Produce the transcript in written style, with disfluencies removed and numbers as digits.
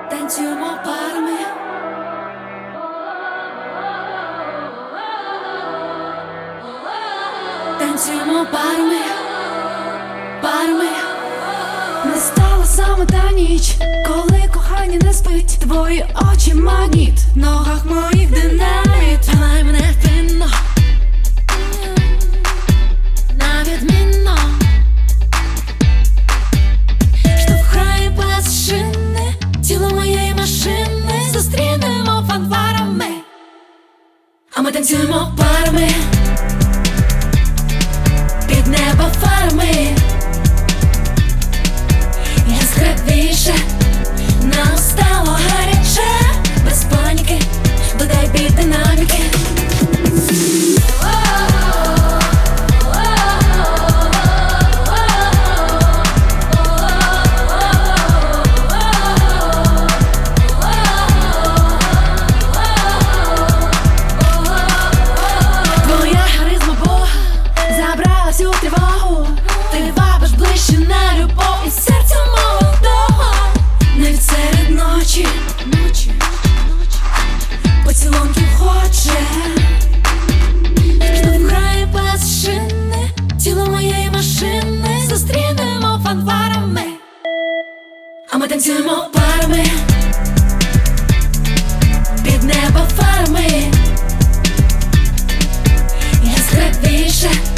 Танцюємо парами. Танцюємо парами, парами. Настала саме та ніч, коли кохання не спить. Твої очі магніт, в ногах моїх динаміт. Тримай мене впинно, навідмінно. Штовхай без шини, тіло моєї машини. Зустрінемо фанфарами, а ми танцюємо парами. Під небо фарами яскравіше, нам стало гаряче. Без паніки, додай біт динаміки. Твоя харизма Бога забрала всю тривогу. Ти вабиш ближче на любов і серця молодого. Навіть серед ночі поцілунків хоче. Штовхай без шини, тіло моєї машини. Зустрінемо фанфарами, а ми танцюємо парами. Під небо фарами яскравіше,